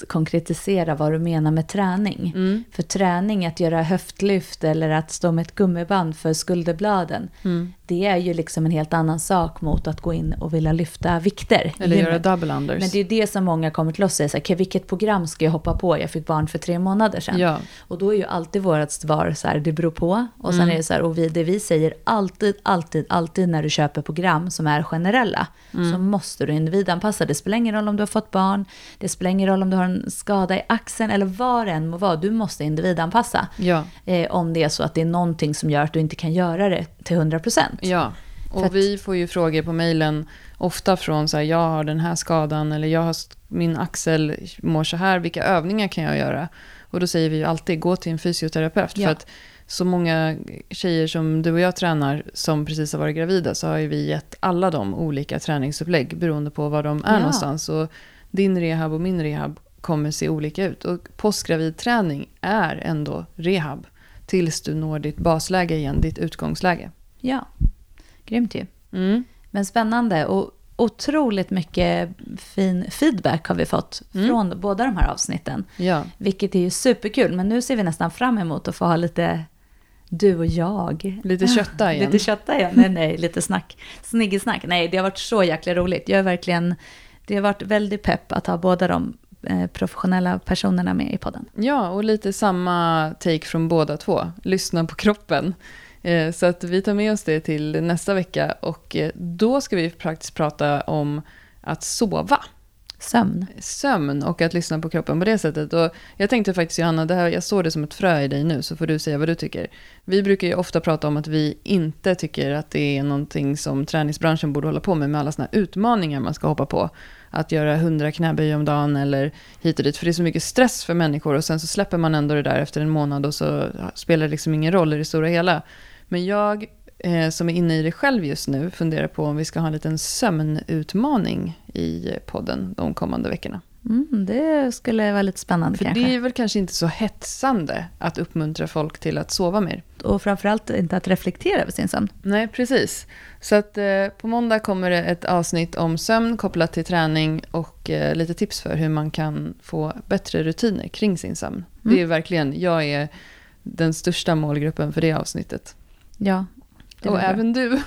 att konkretisera vad du menar med träning. Mm. För träning, att göra höftlyft eller att stå med ett gummiband för skulderbladen, Mm. det är ju liksom en helt annan sak mot att gå in och vilja lyfta vikter. Eller göra double unders. Men det är det som många kommer till oss och säger, så här, okay, vilket program ska jag hoppa på? Jag fick barn för tre månader sedan. Ja. Och då är ju alltid vårt svar så här, det beror på. Och sen Mm. är det så här, och vi, det vi säger alltid, alltid, alltid när du köper program som är generella, Mm. så måste du individanpassa. Det spelar ingen roll om du har fått barn, det spelar ingen roll om du har en skada i axeln eller vad det än må vara. Du måste individanpassa. Ja. Eh, om det är så att det är någonting som gör att du inte kan göra det till hundra procent. Ja. Och att, vi får ju frågor på mejlen ofta från så här, jag har den här skadan eller jag har min axel mår så här, vilka övningar kan jag göra? Och då säger vi ju alltid, gå till en fysioterapeut. Ja. För att så många tjejer som du och jag tränar som precis har varit gravida, så har ju vi gett alla de olika träningsupplägg beroende på var de är Ja. någonstans. Och din rehab och min rehab kommer se olika ut. Och postgravid träning är ändå rehab tills du når ditt basläge igen, ditt utgångsläge. Ja, grymt ju. Mm. Men spännande och otroligt mycket fin feedback har vi fått Mm. från båda de här avsnitten. Ja. Vilket är ju superkul, men nu ser vi nästan fram emot att få ha lite du och jag. Lite kötta igen. Lite kötta igen, nej nej, lite snack, sniggesnack. Nej, det har varit så jäkla roligt. Jag är verkligen, det har varit väldigt pepp att ha båda de eh, professionella personerna med i podden. Ja, och lite samma take från båda två. Lyssna på kroppen. Eh, så att vi tar med oss det till nästa vecka. Och eh, då ska vi faktiskt prata om att sova. Sömn. Sömn och att lyssna på kroppen på det sättet. Och jag tänkte faktiskt, Johanna, det här, jag såg det som ett frö i dig nu, så får du säga vad du tycker. Vi brukar ju ofta prata om att vi inte tycker att det är någonting som träningsbranschen borde hålla på med, med alla såna här utmaningar man ska hoppa på. Att göra hundra knäböj om dagen eller hit och dit. För det är så mycket stress för människor och sen så släpper man ändå det där efter en månad och så spelar det liksom ingen roll i det stora hela. Men jag eh, som är inne i det själv just nu funderar på om vi ska ha en liten sömnutmaning i podden de kommande veckorna. Mm, det skulle vara lite spännande För kanske. det är väl kanske inte så hetsande att uppmuntra folk till att sova mer. Och framförallt inte att reflektera över sin sömn. Nej, precis. Så att eh, på måndag kommer det ett avsnitt om sömn kopplat till träning och eh, lite tips för hur man kan få bättre rutiner kring sin sömn. Mm. Det är verkligen, jag är den största målgruppen för det avsnittet. Ja. Det Och blir bra. även du.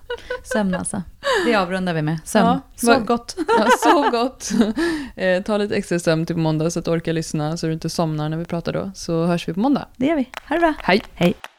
Sömn alltså. Det avrundar vi med. Sömn. Ja, Sov vad- gott. Ja, sov gott. Eh, ta lite extra sömn till på måndag så att du orkar lyssna så du inte somnar när vi pratar då. Så hörs vi på måndag. Det gör vi. Ha det bra. Hej! Hej.